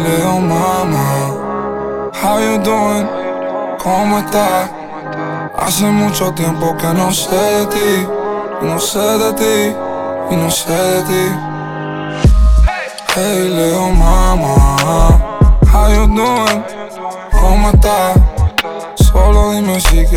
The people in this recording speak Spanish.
Leo mama, how you doing? ¿Cómo estás? Hace mucho tiempo que no sé de ti, y no sé de ti, y no sé de ti. Hey Leo mama, how you doing? ¿Cómo estás? Solo dime si quieres